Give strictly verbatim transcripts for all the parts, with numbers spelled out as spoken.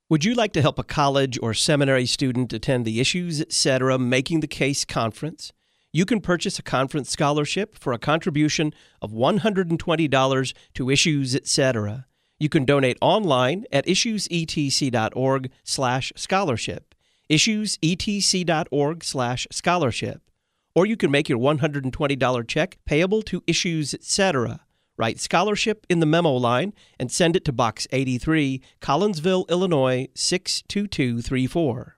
Would you like to help a college or seminary student attend the Issues, et cetera. Making the Case conference? You can purchase a conference scholarship for a contribution of one hundred twenty dollars to Issues, et cetera. You can donate online at issuesetc.org slash scholarship, issuesetc.org slash scholarship. Or you can make your one hundred twenty dollars check payable to Issues, et cetera. Write scholarship in the memo line and send it to Box eighty-three, Collinsville, Illinois, six two two three four.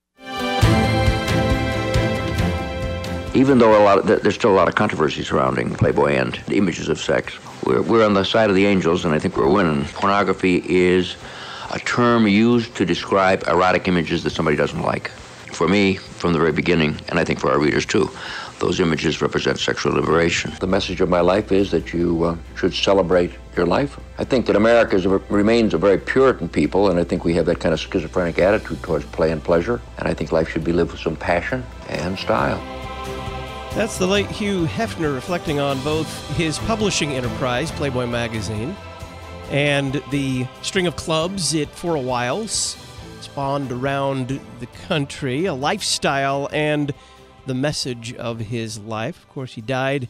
Even though a lot of, there's still a lot of controversy surrounding Playboy and the images of sex, we're, we're on the side of the angels, and I think we're winning. Pornography is a term used to describe erotic images that somebody doesn't like. For me, from the very beginning, and I think for our readers too, those images represent sexual liberation. The message of my life is that you uh, should celebrate your life. I think that America is a, remains a very Puritan people, and I think we have that kind of schizophrenic attitude towards play and pleasure, and I think life should be lived with some passion and style. That's the late Hugh Hefner reflecting on both his publishing enterprise, Playboy magazine, and the string of clubs it, for a while, spawned around the country, a lifestyle and the message of his life. Of course, he died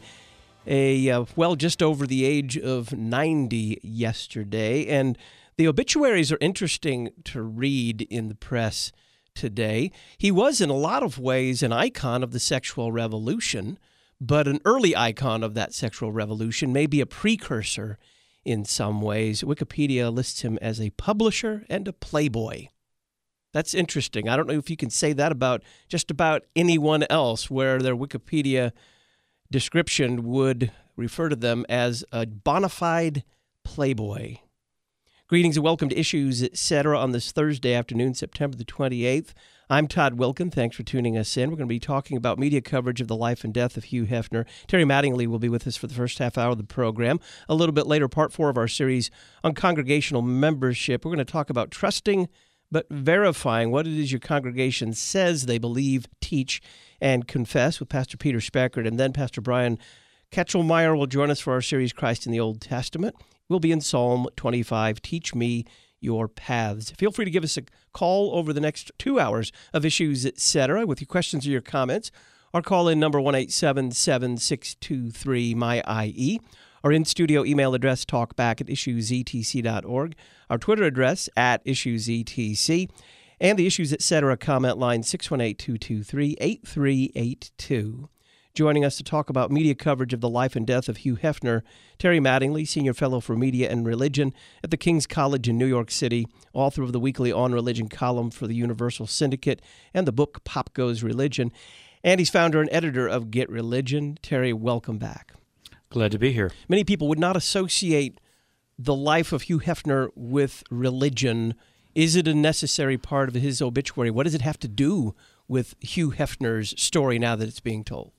a uh, well just over the age of ninety yesterday, and the obituaries are interesting to read in the press today. He was in a lot of ways an icon of the sexual revolution, but an early icon of that sexual revolution, maybe a precursor in some ways. Wikipedia lists him as a publisher and a playboy. That's interesting. I don't know if you can say that about just about anyone else, where their Wikipedia description would refer to them as a bona fide playboy. Greetings and welcome to Issues, et cetera. On this Thursday afternoon, September the twenty-eighth. I'm Todd Wilkin. Thanks for tuning us in. We're going to be talking about media coverage of the life and death of Hugh Hefner. Terry Mattingly will be with us for the first half hour of the program. A little bit later, part four of our series on congregational membership. We're going to talk about trusting but verifying what it is your congregation says they believe, teach, and confess with Pastor Peter Speckert. And then Pastor Brian Ketchelmeyer will join us for our series, Christ in the Old Testament. We'll be in Psalm twenty-five, Teach Me Your Paths. Feel free to give us a call over the next two hours of Issues, et cetera, with your questions or your comments. Our call-in number one eight seven seven, six two three, M Y I E. Our in-studio email address, talkback at issues e t c dot org. Our Twitter address, at issues e t c. And the Issues, et cetera. comment line, six one eight, two two three, eight three eight two. Joining us to talk about media coverage of the life and death of Hugh Hefner, Terry Mattingly, Senior Fellow for Media and Religion at the King's College in New York City, author of the weekly On Religion column for the Universal Syndicate and the book Pop Goes Religion. And he's founder and editor of Get Religion. Terry, welcome back. Glad to be here. Many people would not associate the life of Hugh Hefner with religion. Is it a necessary part of his obituary? What does it have to do with Hugh Hefner's story now that it's being told?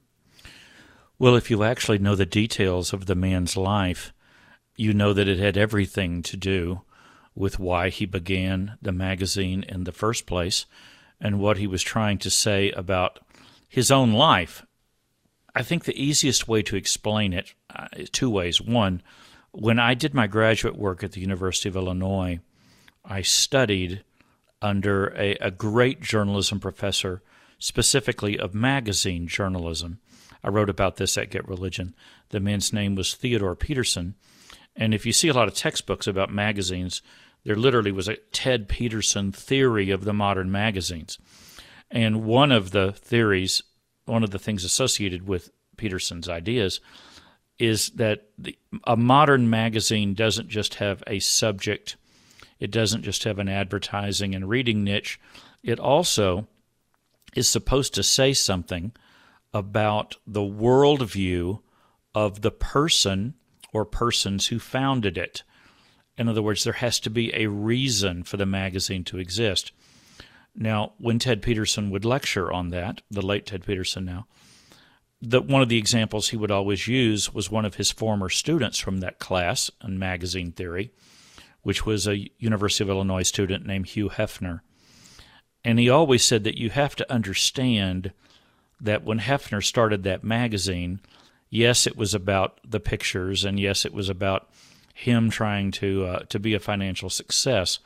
Well, if you actually know the details of the man's life, you know that it had everything to do with why he began the magazine in the first place and what he was trying to say about his own life. I think the easiest way to explain it uh, is two ways. One, when I did my graduate work at the University of Illinois, I studied under a, a great journalism professor, specifically of magazine journalism. I wrote about this at Get Religion. The man's name was Theodore Peterson. And if you see a lot of textbooks about magazines, there literally was a Ted Peterson theory of the modern magazines. And one of the theories, one of the things associated with Peterson's ideas is that the, a modern magazine doesn't just have a subject, it doesn't just have an advertising and reading niche, it also is supposed to say something about the worldview of the person or persons who founded it. In other words, there has to be a reason for the magazine to exist. Now, when Ted Peterson would lecture on that, the late Ted Peterson now, the, one of the examples he would always use was one of his former students from that class in magazine theory, which was a University of Illinois student named Hugh Hefner. And he always said that you have to understand that when Hefner started that magazine, yes, it was about the pictures, and yes, it was about him trying to uh, to be a financial success,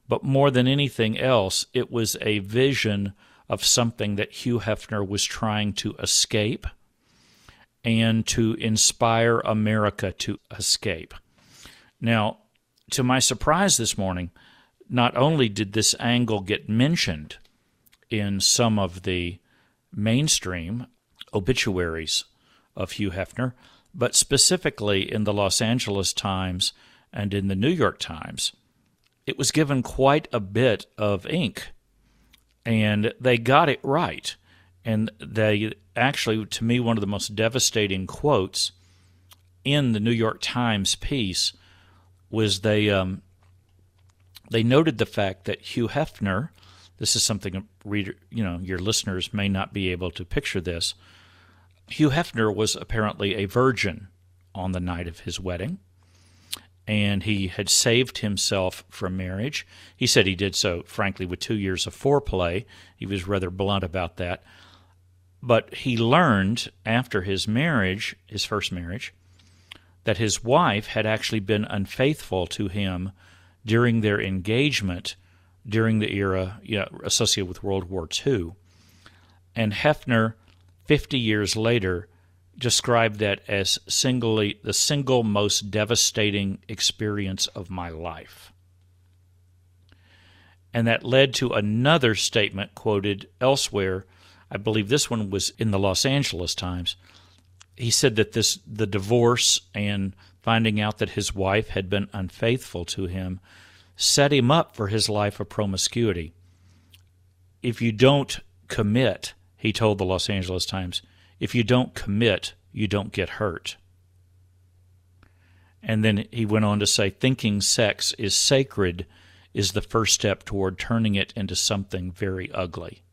but more than anything else, it was a vision of something that Hugh Hefner was trying to escape and to inspire America to escape. Now, to my surprise this morning, not only did this angle get mentioned in some of the mainstream obituaries of Hugh Hefner, but specifically in the Los Angeles Times and in the New York Times, it was given quite a bit of ink, and they got it right. And they actually, to me, one of the most devastating quotes in the New York Times piece was they um, they noted the fact that Hugh Hefner, this is something a reader, you know, your listeners may not be able to picture this. Hugh Hefner was apparently a virgin on the night of his wedding, and he had saved himself from marriage. He said he did so, frankly, with two years of foreplay. He was rather blunt about that. But he learned after his marriage, his first marriage, that his wife had actually been unfaithful to him during their engagement during the era you know, associated with World War Two. And Hefner, fifty years later, described that as singly the single most devastating experience of my life. And that led to another statement quoted elsewhere. I believe this one was in the Los Angeles Times. He said that this the divorce and finding out that his wife had been unfaithful to him set him up for his life of promiscuity. If you don't commit, he told the Los Angeles Times, if you don't commit, you don't get hurt. And then he went on to say, thinking sex is sacred is the first step toward turning it into something very ugly.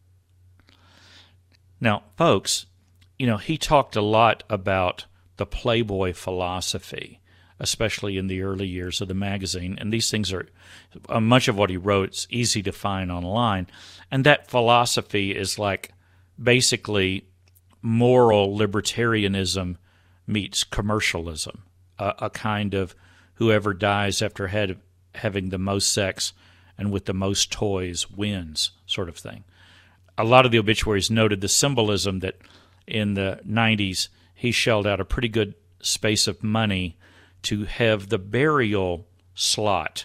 Now, folks, you know, he talked a lot about the Playboy philosophy, especially in the early years of the magazine. And these things are, uh, much of what he wrote is easy to find online. And that philosophy is like basically moral libertarianism meets commercialism, a, a kind of whoever dies after had, having the most sex and with the most toys wins sort of thing. A lot of the obituaries noted the symbolism that in the nineties he shelled out a pretty good space of money to have the burial slot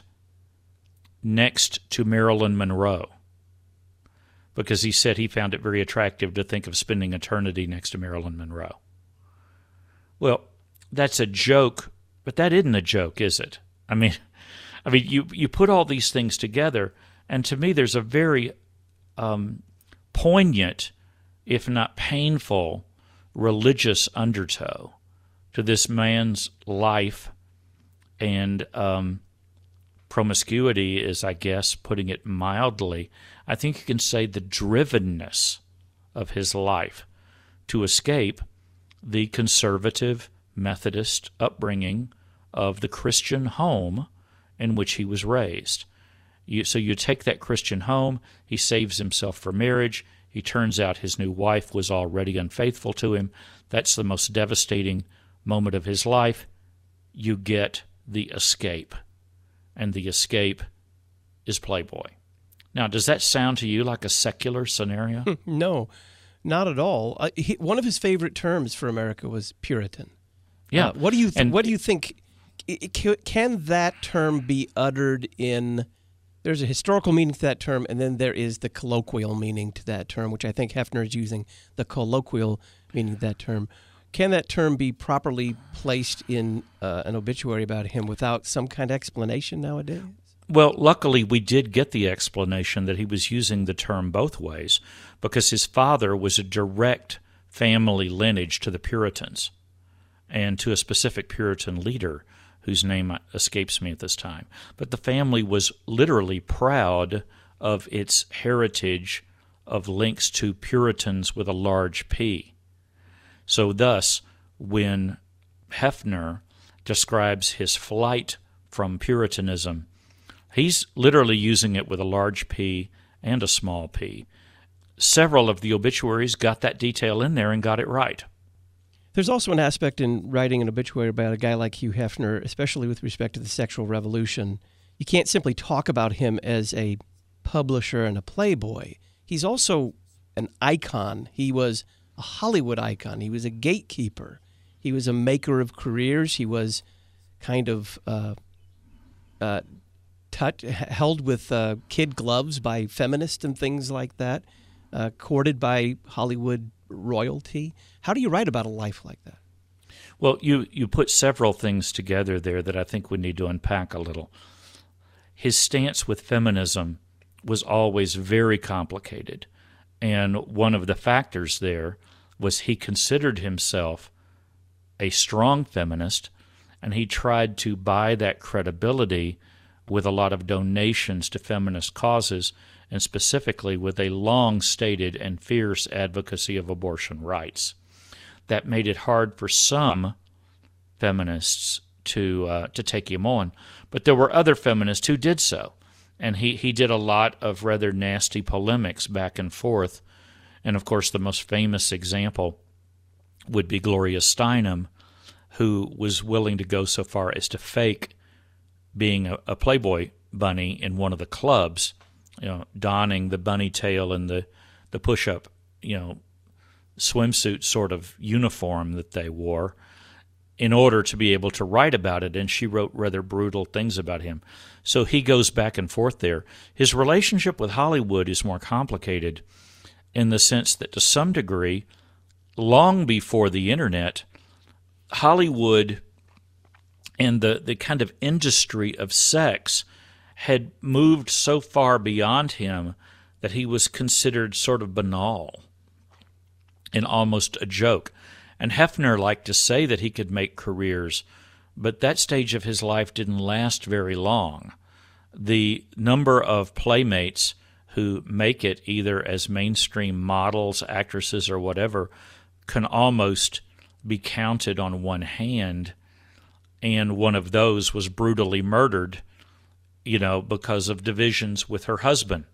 next to Marilyn Monroe, because he said he found it very attractive to think of spending eternity next to Marilyn Monroe. Well, that's a joke, but that isn't a joke, is it? I mean, I mean, you you put all these things together, and to me, there's a very um, poignant, if not painful, religious undertow to this man's life, and um, promiscuity is, I guess, putting it mildly. I think you can say the drivenness of his life to escape the conservative Methodist upbringing of the Christian home in which he was raised. You, so you take that Christian home, he saves himself for marriage, he turns out his new wife was already unfaithful to him. That's the most devastating moment of his life. You get the escape, and the escape is Playboy. Now, does that sound to you like a secular scenario? No, not at all. Uh, he, one of his favorite terms for America was Puritan. Yeah. Uh, what do you th- and, What do you think? Can that term be uttered in? There's a historical meaning to that term, and then there is the colloquial meaning to that term, which I think Hefner is using the colloquial meaning of that term. Can that term be properly placed in uh, an obituary about him without some kind of explanation nowadays? Well, luckily we did get the explanation that he was using the term both ways, because his father was a direct family lineage to the Puritans and to a specific Puritan leader whose name escapes me at this time. But the family was literally proud of its heritage of links to Puritans with a large P. So thus, when Hefner describes his flight from Puritanism, he's literally using it with a large P and a small p. Several of the obituaries got that detail in there and got it right. There's also an aspect in writing an obituary about a guy like Hugh Hefner, especially with respect to the sexual revolution you can't simply talk about him as a publisher and a playboy. He's also an icon. He was a Hollywood icon. He was a gatekeeper. He was a maker of careers. He was kind of uh, uh, touch, held with uh, kid gloves by feminists and things like that, uh, courted by Hollywood royalty. How do you write about a life like that? Well, you, you put several things together there that I think we need to unpack a little. His stance with feminism was always very complicated, and one of the factors there was he considered himself a strong feminist, and he tried to buy that credibility with a lot of donations to feminist causes, and specifically with a long-stated and fierce advocacy of abortion rights. That made it hard for some feminists to uh, to take him on, but there were other feminists who did so, and he, he did a lot of rather nasty polemics back and forth, and of course the most famous example would be Gloria Steinem, who was willing to go so far as to fake being a, a Playboy bunny in one of the clubs, you know, donning the bunny tail and the, the push-up, you know, swimsuit sort of uniform that they wore in order to be able to write about it, and she wrote rather brutal things about him. So he goes back and forth there. His relationship with Hollywood is more complicated in the sense that to some degree, long before the Internet, Hollywood and the, the kind of industry of sex had moved so far beyond him that he was considered sort of banal and almost a joke. And Hefner liked to say that he could make careers, but that stage of his life didn't last very long. The number of playmates who make it either as mainstream models, actresses, or whatever can almost be counted on one hand, and one of those was brutally murdered, you know, because of divisions with her husband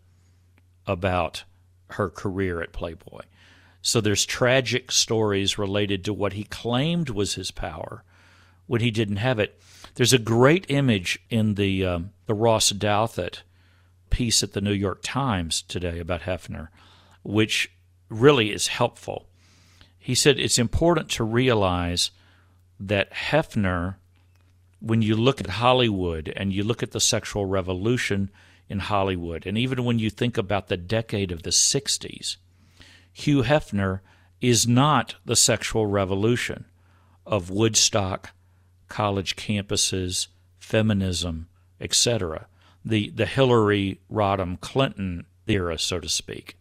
about her career at Playboy. So there's tragic stories related to what he claimed was his power when he didn't have it. There's a great image in the um, the Ross Douthat piece at the New York Times today about Hefner, which really is helpful. He said it's important to realize that Hefner, when you look at Hollywood and you look at the sexual revolution in Hollywood, and even when you think about the decade of the sixties, Hugh Hefner is not the sexual revolution of Woodstock, college campuses, feminism, et cetera, the, the Hillary Rodham Clinton era, so to speak.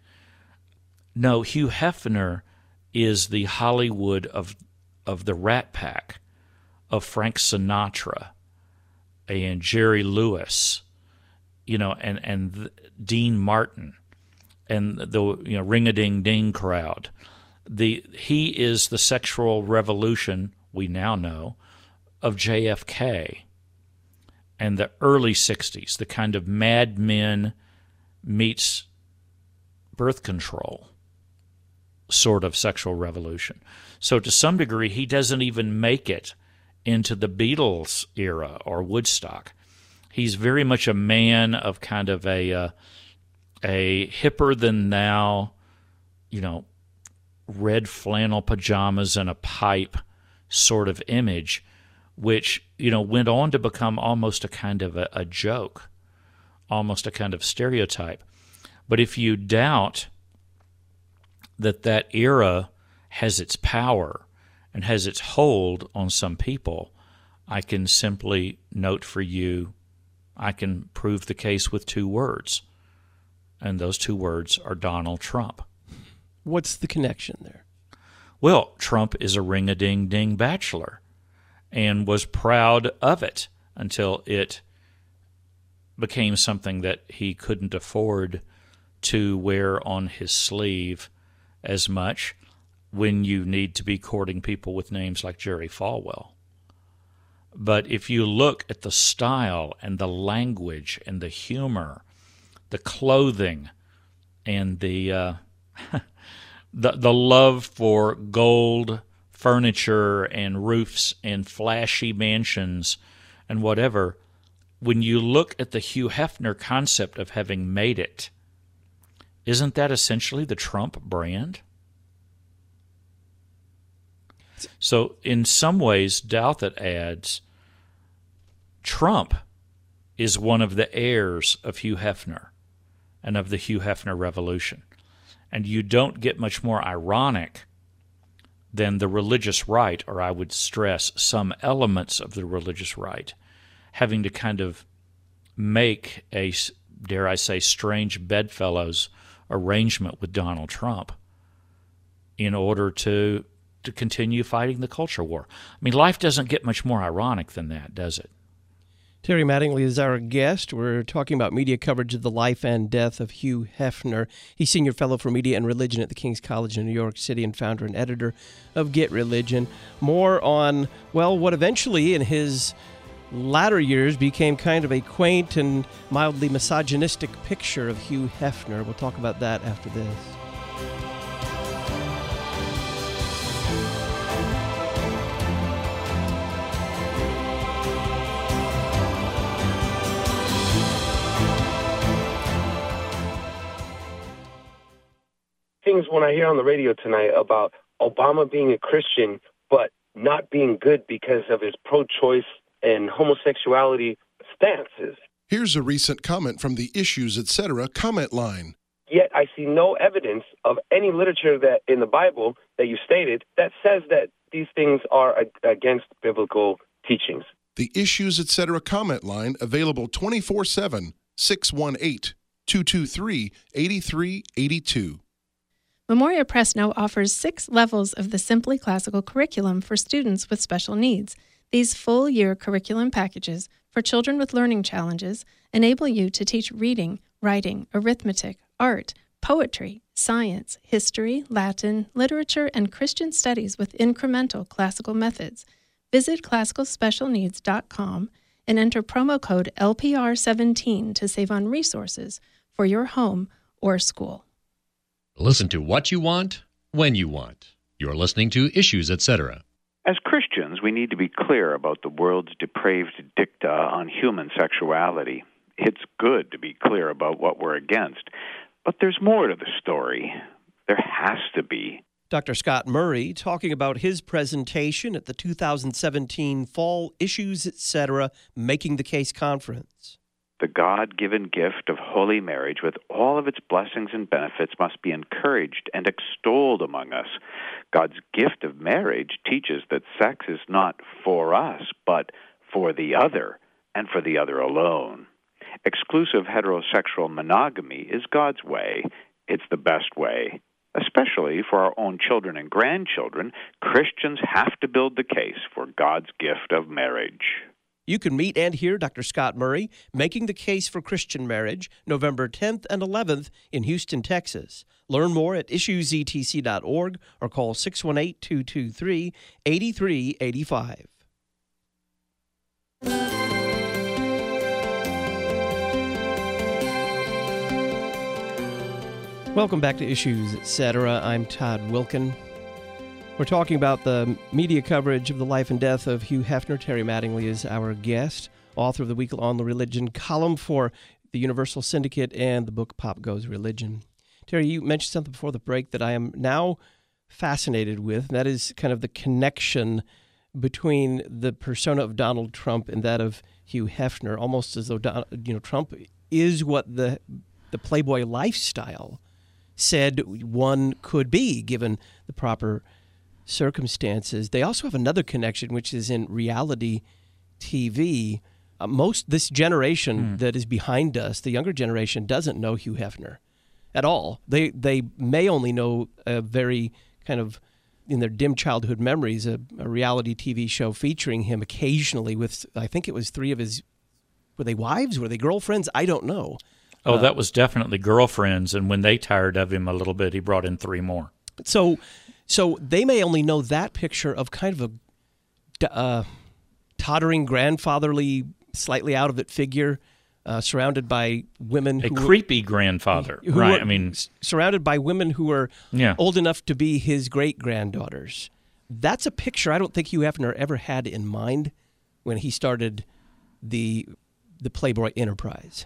No, Hugh Hefner is the Hollywood of of the Rat Pack, of Frank Sinatra and Jerry Lewis, you know, and, and Dean Martin, and the you know ring-a-ding-ding crowd. The he is the sexual revolution, we now know, of J F K and the early sixties, the kind of Mad Men meets birth control sort of sexual revolution. So to some degree, he doesn't even make it into the Beatles era or Woodstock. He's very much a man of kind of a uh, a hipper-than-thou, you know, red flannel pajamas and a pipe sort of image, which, you know, went on to become almost a kind of a, a joke, almost a kind of stereotype. But if you doubt that that era has its power and has its hold on some people, I can simply note for you, I can prove the case with two words, and those two words are Donald Trump. What's the connection there? Well, Trump is a ring-a-ding-ding bachelor and was proud of it until it became something that he couldn't afford to wear on his sleeve as much when you need to be courting people with names like Jerry Falwell. But if you look at the style and the language and the humor, the clothing, and the uh, the the love for gold furniture and roofs and flashy mansions and whatever, when you look at the Hugh Hefner concept of having made it, isn't that essentially the Trump brand? So in some ways, Douthit adds, Trump is one of the heirs of Hugh Hefner and of the Hugh Hefner revolution. And you don't get much more ironic than the religious right, or I would stress some elements of the religious right, having to kind of make a, dare I say, strange bedfellows arrangement with Donald Trump in order to to continue fighting the culture war. I mean, life doesn't get much more ironic than that, does it? Terry Mattingly is our guest. We're talking about media coverage of the life and death of Hugh Hefner. He's Senior Fellow for Media and Religion at the King's College in New York City and founder and editor of Get Religion. More on, well, what eventually in his latter years became kind of a quaint and mildly misogynistic picture of Hugh Hefner. We'll talk about that after this. Things when I hear on the radio tonight about Obama being a Christian but not being good because of his pro-choice and homosexuality stances. Here's a recent comment from the Issues Etc. comment line. Yet I see no evidence of any literature that in the Bible that you stated that says that these things are against biblical teachings. The Issues Etc. comment line available twenty-four seven, six one eight, two two three, eight three eight two. Memoria Press now offers six levels of the Simply Classical curriculum for students with special needs. These full-year curriculum packages for children with learning challenges enable you to teach reading, writing, arithmetic, art, poetry, science, history, Latin, literature, and Christian studies with incremental classical methods. Visit classical special needs dot com and enter promo code L P R seventeen to save on resources for your home or school. Listen to what you want, when you want. You're listening to Issues Etc. As Christians, we need to be clear about the world's depraved dicta on human sexuality. It's good to be clear about what we're against, but there's more to the story. There has to be. Doctor Scott Murray talking about his presentation at the two thousand seventeen Fall Issues Etc. Making the Case Conference. The God-given gift of holy marriage with all of its blessings and benefits must be encouraged and extolled among us. God's gift of marriage teaches that sex is not for us, but for the other, and for the other alone. Exclusive heterosexual monogamy is God's way. It's the best way. Especially for our own children and grandchildren, Christians have to build the case for God's gift of marriage. You can meet and hear Doctor Scott Murray making the case for Christian marriage November tenth and eleventh in Houston, Texas. Learn more at issues e t c dot org or call six one eight, two two three, eight three eight five. Welcome back to Issues Etc. I'm Todd Wilkin. We're talking about the media coverage of the life and death of Hugh Hefner. Terry Mattingly is our guest, author of the Week on the Religion column for the Universal Syndicate and the book Pop Goes Religion. Terry, you mentioned something before the break that I am now fascinated with, and that is kind of the connection between the persona of Donald Trump and that of Hugh Hefner, almost as though Don, you know Trump is what the the Playboy lifestyle said one could be, given the proper circumstances. They also have another connection, which is in reality T V. Uh, most this generation mm. that is behind us, the younger generation, doesn't know Hugh Hefner at all. They they may only know a very kind of, in their dim childhood memories, a, a reality T V show featuring him occasionally with, I think it was three of his, were they wives? Were they girlfriends? I don't know. Oh, uh, that was definitely girlfriends, and when they tired of him a little bit, he brought in three more. So So they may only know that picture of kind of a uh, tottering, grandfatherly, slightly out of it figure, uh, surrounded by women. A who creepy were, grandfather, who right? Were, I mean, surrounded by women who were yeah. old enough to be his great granddaughters. That's a picture I don't think Hugh Hefner ever had in mind when he started the the Playboy enterprise.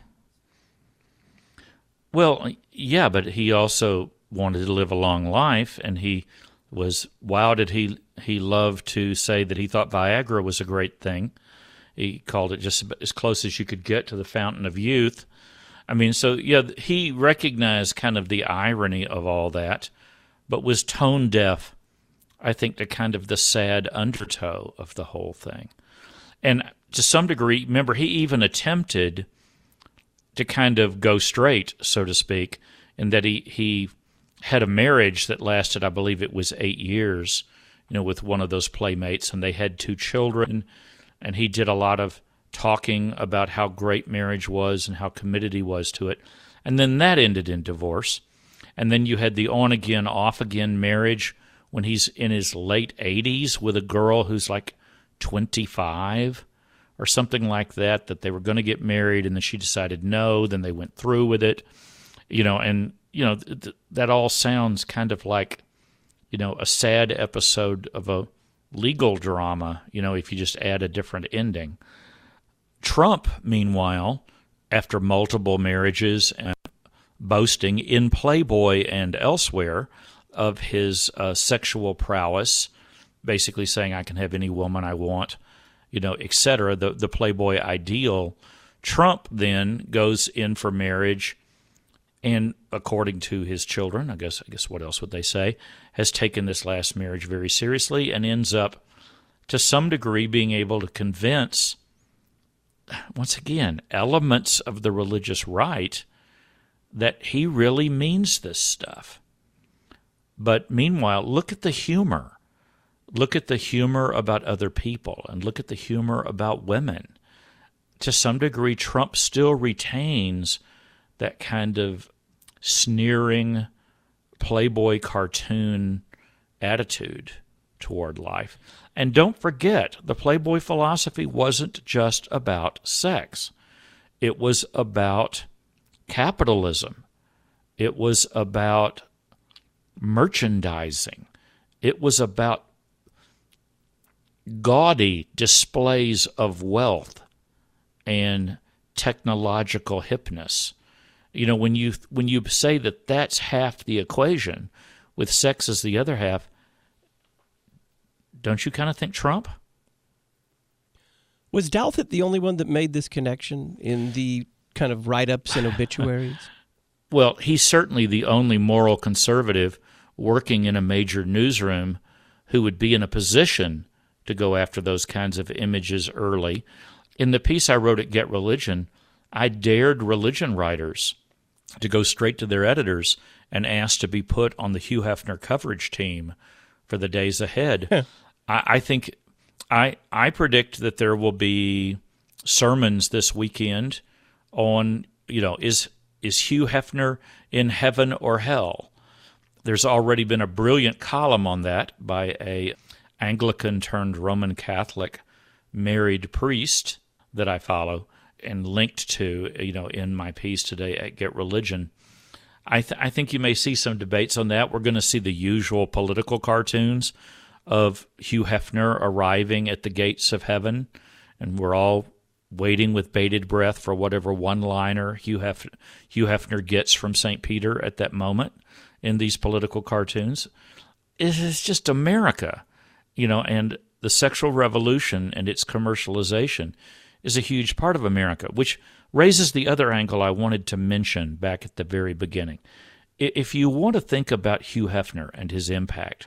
Well, yeah, but he also wanted to live a long life, and he was, wow, did he he love to say that he thought Viagra was a great thing. He called it just as close as you could get to the fountain of youth. I mean, so, yeah, he recognized kind of the irony of all that, but was tone deaf, I think, to kind of the sad undertow of the whole thing. And to some degree, remember, he even attempted to kind of go straight, so to speak, in that he, he had a marriage that lasted, I believe it was eight years, you know, with one of those playmates, and they had two children, and he did a lot of talking about how great marriage was and how committed he was to it. And then that ended in divorce. And then you had the on-again, off-again marriage when he's in his late eighties with a girl who's like twenty-five or something like that, that they were going to get married, and then she decided no, then they went through with it. You know, and, you know, th- that all sounds kind of like, you know, a sad episode of a legal drama, you know, if you just add a different ending. Trump, meanwhile, after multiple marriages and boasting in Playboy and elsewhere of his uh, sexual prowess, basically saying I can have any woman I want, you know, et cetera, the, the Playboy ideal, Trump then goes in for marriage and, according to his children, I guess I guess what else would they say, has taken this last marriage very seriously and ends up, to some degree, being able to convince, once again, elements of the religious right that he really means this stuff. But meanwhile, look at the humor. Look at the humor about other people, and look at the humor about women. To some degree, Trump still retains that kind of sneering Playboy cartoon attitude toward life. And don't forget, the Playboy philosophy wasn't just about sex. It was about capitalism. It was about merchandising. It was about gaudy displays of wealth and technological hipness. You know, when you when you say that that's half the equation, with sex as the other half, don't you kind of think Trump? Was Douthit the only one that made this connection in the kind of write-ups and obituaries? Well, he's certainly the only moral conservative working in a major newsroom who would be in a position to go after those kinds of images early. In the piece I wrote at Get Religion, I dared religion writers to go straight to their editors and ask to be put on the Hugh Hefner coverage team for the days ahead. Huh. I, I think I I predict that there will be sermons this weekend on, you know, is is Hugh Hefner in heaven or hell? There's already been a brilliant column on that by a Anglican turned Roman Catholic married priest that I follow and linked to, you know, in my piece today at Get Religion. I, th- I think you may see some debates on that. We're going to see the usual political cartoons of Hugh Hefner arriving at the gates of heaven, and we're all waiting with bated breath for whatever one-liner Hugh, Hef- Hugh Hefner gets from Saint Peter at that moment in these political cartoons. It's just America, you know, and the sexual revolution and its commercialization is a huge part of America, which raises the other angle I wanted to mention back at the very beginning. If you want to think about Hugh Hefner and his impact,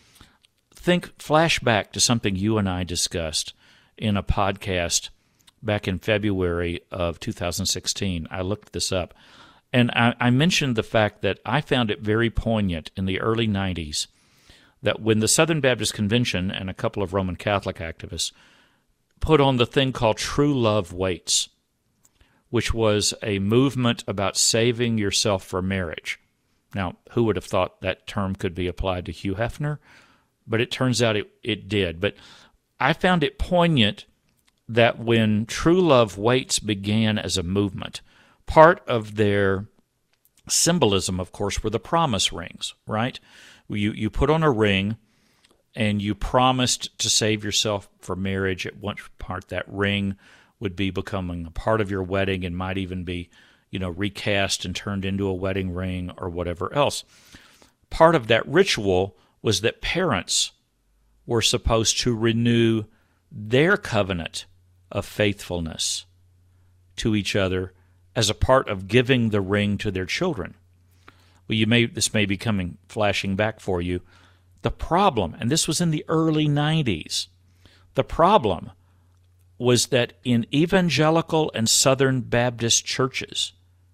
think flashback to something you and I discussed in a podcast back in February of two thousand sixteen. I looked this up, and I, I mentioned the fact that I found it very poignant in the early nineties that when the Southern Baptist Convention and a couple of Roman Catholic activists put on the thing called True Love Waits, which was a movement about saving yourself for marriage. Now, who would have thought that term could be applied to Hugh Hefner? But it turns out it, it did. But I found it poignant that when True Love Waits began as a movement, part of their symbolism, of course, were the promise rings, right? You, you put on a ring, and you promised to save yourself for marriage. At one part, that ring would be becoming a part of your wedding and might even be, you know, recast and turned into a wedding ring or whatever else. Part of that ritual was that parents were supposed to renew their covenant of faithfulness to each other as a part of giving the ring to their children. Well, you may this may be coming flashing back for you. The problem, and this was in the early nineties, the problem was that in evangelical and Southern Baptist churches,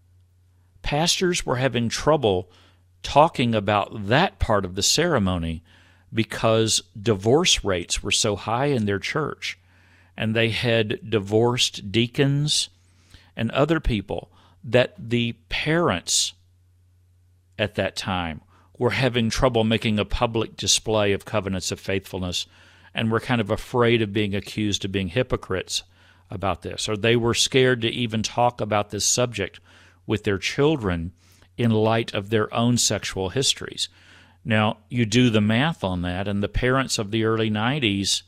pastors were having trouble talking about that part of the ceremony because divorce rates were so high in their church, and they had divorced deacons and other people, that the parents at that time were having trouble making a public display of covenants of faithfulness and were kind of afraid of being accused of being hypocrites about this, or they were scared to even talk about this subject with their children in light of their own sexual histories. Now, you do the math on that, and the parents of the early nineties,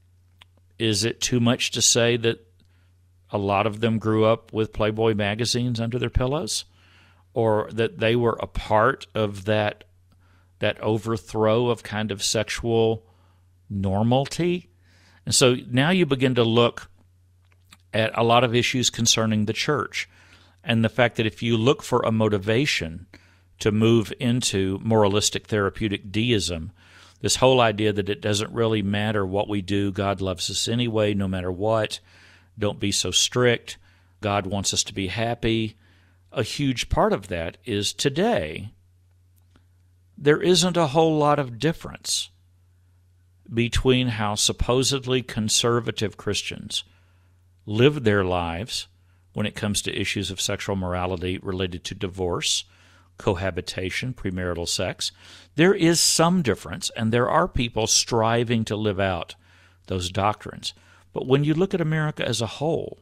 is it too much to say that a lot of them grew up with Playboy magazines under their pillows, or that they were a part of that that overthrow of kind of sexual normality? And so now you begin to look at a lot of issues concerning the church, and the fact that if you look for a motivation to move into moralistic therapeutic deism, this whole idea that it doesn't really matter what we do, God loves us anyway, no matter what, don't be so strict, God wants us to be happy. A huge part of that is today there isn't a whole lot of difference between how supposedly conservative Christians live their lives when it comes to issues of sexual morality related to divorce, cohabitation, premarital sex. There is some difference, and there are people striving to live out those doctrines. But when you look at America as a whole,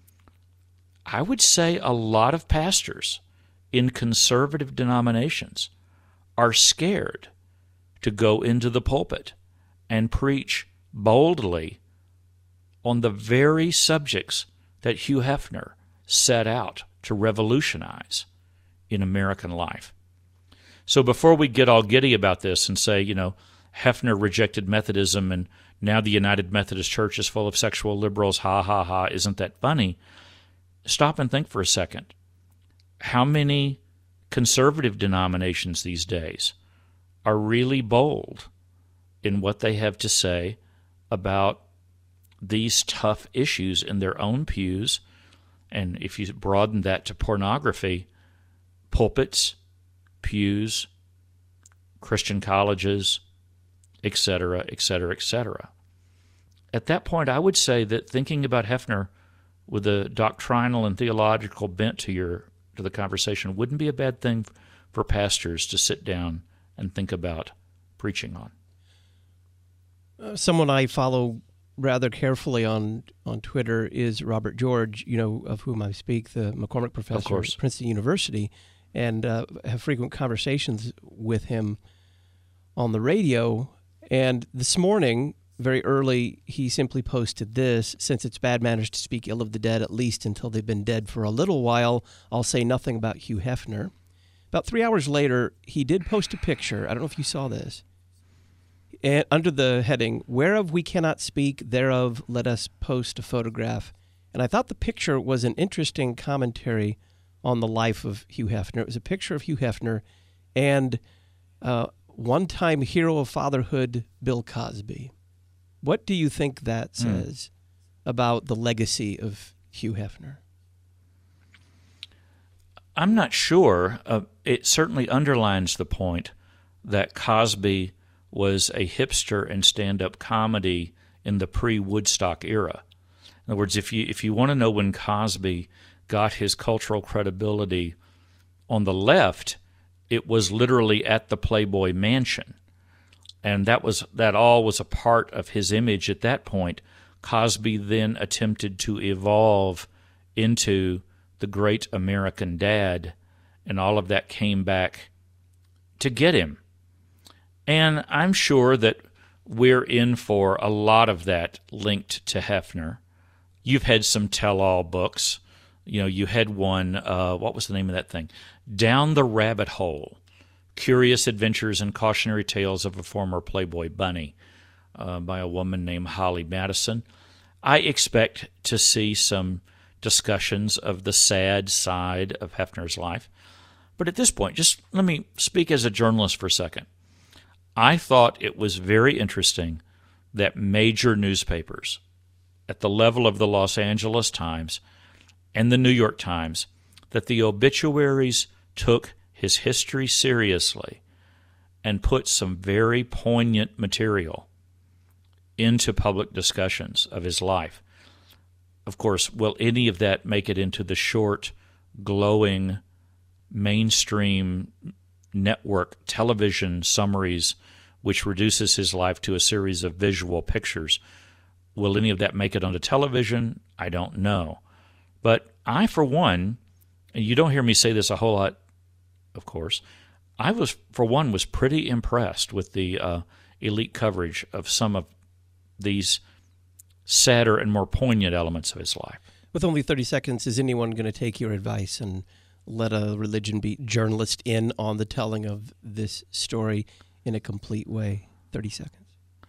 I would say a lot of pastors in conservative denominations are scared to go into the pulpit and preach boldly on the very subjects that Hugh Hefner set out to revolutionize in American life. So before we get all giddy about this and say, you know, Hefner rejected Methodism and now the United Methodist Church is full of sexual liberals, ha, ha, ha, isn't that funny? Stop and think for a second. How many conservative denominations these days are really bold in what they have to say about these tough issues in their own pews? And if you broaden that to pornography, pulpits, pews, Christian colleges, et cetera, et cetera, et cetera. At that point, I would say that thinking about Hefner with a doctrinal and theological bent to your to the conversation wouldn't be a bad thing for pastors to sit down and think about preaching on. Uh, someone I follow rather carefully on on Twitter is Robert George, you know, of whom I speak, the McCormick professor at Princeton University, and uh, have frequent conversations with him on the radio. And this morning, very early, he simply posted this: since it's bad manners to speak ill of the dead, at least until they've been dead for a little while, I'll say nothing about Hugh Hefner. About three hours later, he did post a picture. I don't know if you saw this. And under the heading, "Whereof we cannot speak, thereof let us post a photograph." And I thought the picture was an interesting commentary on the life of Hugh Hefner. It was a picture of Hugh Hefner and uh, one-time hero of fatherhood, Bill Cosby. What do you think that says mm. about the legacy of Hugh Hefner? I'm not sure. Uh, it certainly underlines the point that Cosby was a hipster in stand-up comedy in the pre-Woodstock era. In other words, if you if you want to know when Cosby got his cultural credibility on the left, it was literally at the Playboy Mansion. And that was that all was a part of his image at that point. Cosby then attempted to evolve into the great American dad, and all of that came back to get him. And I'm sure that we're in for a lot of that linked to Hefner. You've had some tell-all books. You know, you had one, uh, what was the name of that thing? Down the Rabbit Hole, Curious Adventures and Cautionary Tales of a Former Playboy Bunny, uh, by a woman named Holly Madison. I expect to see some discussions of the sad side of Hefner's life. But at this point, just let me speak as a journalist for a second. I thought it was very interesting that major newspapers at the level of the Los Angeles Times and the New York Times, that the obituaries took his history seriously and put some very poignant material into public discussions of his life. Of course, will any of that make it into the short, glowing, mainstream network television summaries, which reduces his life to a series of visual pictures? Will any of that make it onto television? I don't know. But I, for one, and you don't hear me say this a whole lot, of course, I was, for one, was pretty impressed with the uh, elite coverage of some of these sadder and more poignant elements of his life. With only thirty seconds, is anyone going to take your advice and let a religion beat journalist in on the telling of this story in a complete way? thirty seconds.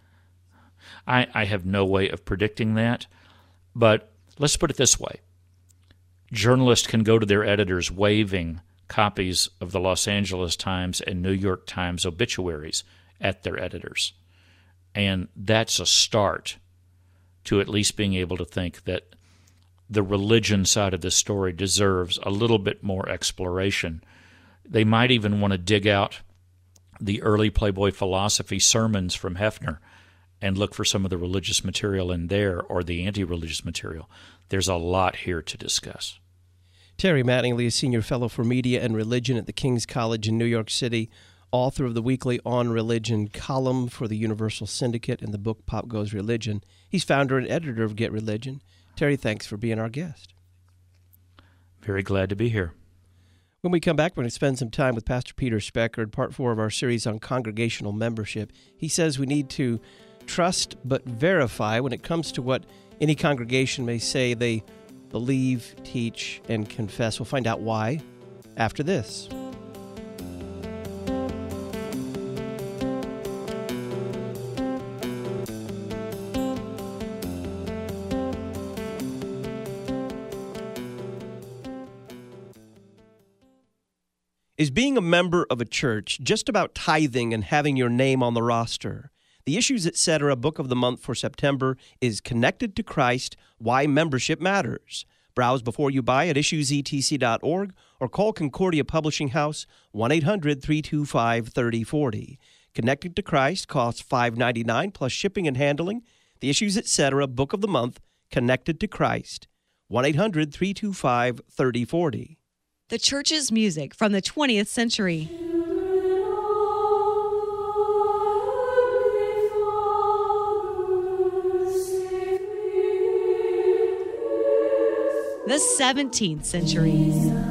I, I have no way of predicting that, but let's put it this way. Journalists can go to their editors waving copies of the Los Angeles Times and New York Times obituaries at their editors. And that's a start to at least being able to think that the religion side of this story deserves a little bit more exploration. They might even want to dig out the early Playboy philosophy sermons from Hefner and look for some of the religious material in there or the anti-religious material. There's a lot here to discuss. Terry Mattingly is Senior Fellow for Media and Religion at the King's College in New York City, author of the weekly On Religion column for the Universal Syndicate and the book Pop Goes Religion. He's founder and editor of Get Religion. Terry, thanks for being our guest. Very glad to be here. When we come back, we're going to spend some time with Pastor Peter Speckard, part four of our series on congregational membership. He says we need to trust but verify when it comes to what any congregation may say they believe, teach, and confess. We'll find out why after this. Is being a member of a church just about tithing and having your name on the roster? The Issues Etc. Book of the Month for September is Connected to Christ, Why Membership Matters. Browse before you buy at issues e t c dot org or call Concordia Publishing House one eight hundred three two five three oh four oh. Connected to Christ costs five dollars and ninety-nine cents plus shipping and handling. The Issues Etc. Book of the Month, Connected to Christ, one eight hundred three two five three oh four oh. The church's music from the twentieth century. The seventeenth century.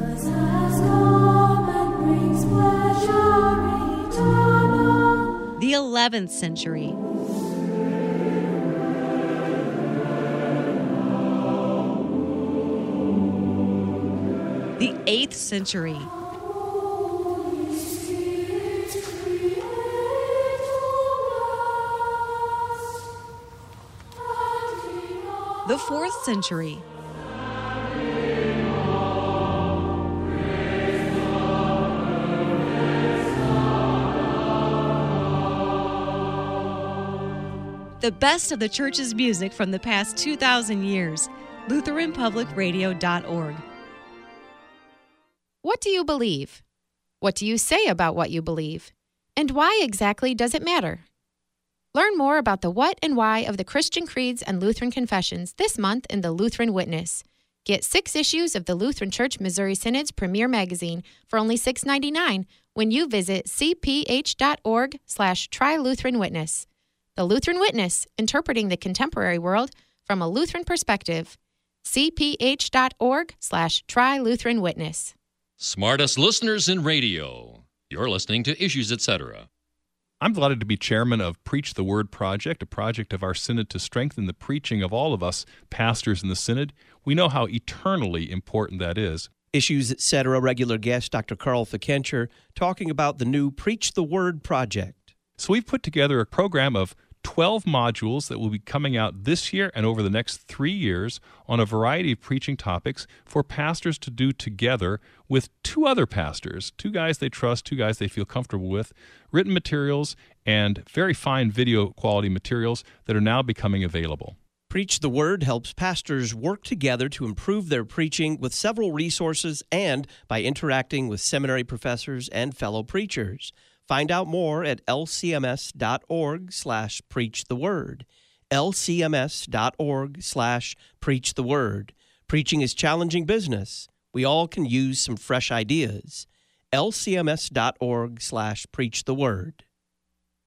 The eleventh century. The eighth century. The fourth century. The best of the church's music from the past two thousand years. Lutheran Public Radio dot org. What do you believe? What do you say about what you believe? And why exactly does it matter? Learn more about the what and why of the Christian creeds and Lutheran confessions this month in the Lutheran Witness. Get six issues of the Lutheran Church Missouri Synod's premier magazine for only six dollars and ninety-nine cents when you visit c p h dot org slash try Lutheran Witness. The Lutheran Witness, interpreting the contemporary world from a Lutheran perspective. c p h dot org slash try Lutheran Witness. Smartest listeners in radio. You're listening to Issues Etc. I'm delighted to be chairman of Preach the Word Project, a project of our synod to strengthen the preaching of all of us pastors in the synod. We know how eternally important that is. Issues, et cetera, regular guest Doctor Carl Fikencher talking about the new Preach the Word Project. So we've put together a program of twelve modules that will be coming out this year and over the next three years on a variety of preaching topics for pastors to do together with two other pastors, two guys they trust, two guys they feel comfortable with, written materials and very fine video quality materials that are now becoming available. Preach the Word helps pastors work together to improve their preaching with several resources and by interacting with seminary professors and fellow preachers. Find out more at lcms.org slash preach the word. lcms.org slash preach the word. Preaching is challenging business. We all can use some fresh ideas. lcms.org slash preach the word.